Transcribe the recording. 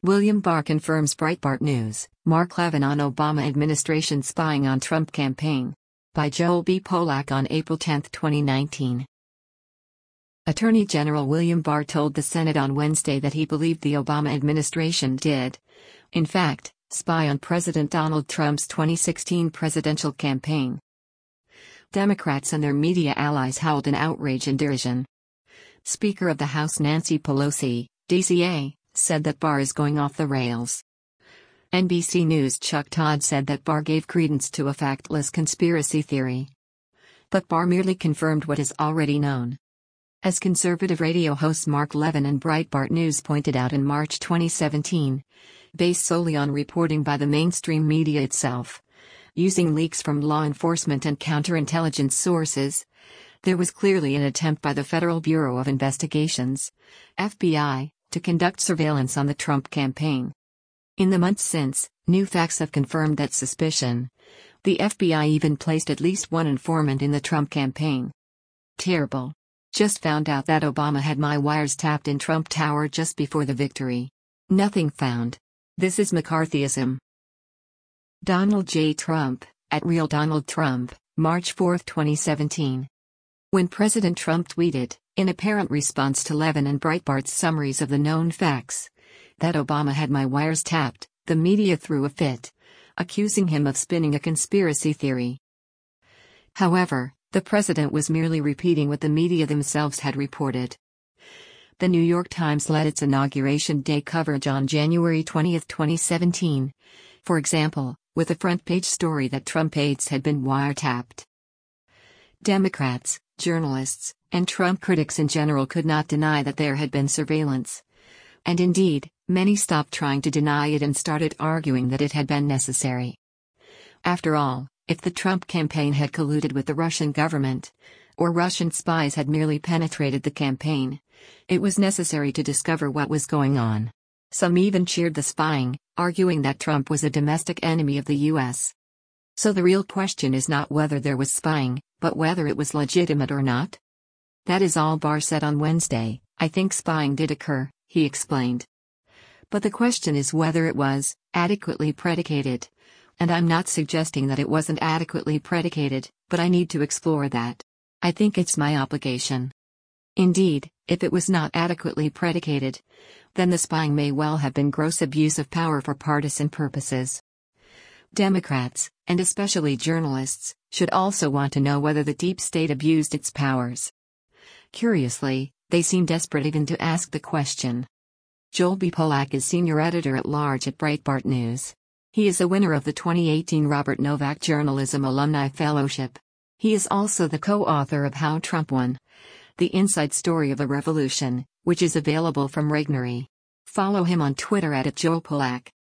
William Barr confirms Breitbart News. Mark Levin on Obama administration spying on Trump campaign. By Joel B. Polak on April 10, 2019. Attorney General William Barr told the Senate on Wednesday that he believed the Obama administration did, in fact, spy on President Donald Trump's 2016 presidential campaign. Democrats and their media allies howled in outrage and derision. Speaker of the House Nancy Pelosi, DCA, said that Barr is going off the rails. NBC News' Chuck Todd said that Barr gave credence to a factless conspiracy theory. But Barr merely confirmed what is already known. As conservative radio host Mark Levin and Breitbart News pointed out in March 2017, based solely on reporting by the mainstream media itself, using leaks from law enforcement and counterintelligence sources, there was clearly an attempt by the Federal Bureau of Investigations, FBI, to conduct surveillance on the Trump campaign. In the months since, new facts have confirmed that suspicion. The FBI even placed at least one informant in the Trump campaign. Terrible. Just found out that Obama had my wires tapped in Trump Tower just before the victory. Nothing found. This is McCarthyism. Donald J. Trump, at Real Donald Trump, March 4, 2017. When President Trump tweeted, in apparent response to Levin and Breitbart's summaries of the known facts, that Obama had my wires tapped, the media threw a fit, accusing him of spinning a conspiracy theory. However, the president was merely repeating what the media themselves had reported. The New York Times led its Inauguration Day coverage on January 20, 2017, for example, with a front-page story that Trump aides had been wiretapped. Democrats, journalists, and Trump critics in general could not deny that there had been surveillance. And indeed, many stopped trying to deny it and started arguing that it had been necessary. After all, if the Trump campaign had colluded with the Russian government, or Russian spies had merely penetrated the campaign, it was necessary to discover what was going on. Some even cheered the spying, arguing that Trump was a domestic enemy of the U.S. So the real question is not whether there was spying, but whether it was legitimate or not. That is all Barr said on Wednesday. I think spying did occur, he explained. But the question is whether it was adequately predicated. And I'm not suggesting that it wasn't adequately predicated, but I need to explore that. I think it's my obligation. Indeed, if it was not adequately predicated, then the spying may well have been gross abuse of power for partisan purposes. Democrats, and especially journalists, should also want to know whether the deep state abused its powers. Curiously, they seem desperate even to ask the question. Joel B. Polak is senior editor-at-large at Breitbart News. He is a winner of the 2018 Robert Novak Journalism Alumni Fellowship. He is also the co-author of How Trump Won: The Inside Story of a Revolution, which is available from Regnery. Follow him on Twitter @JoelPolak.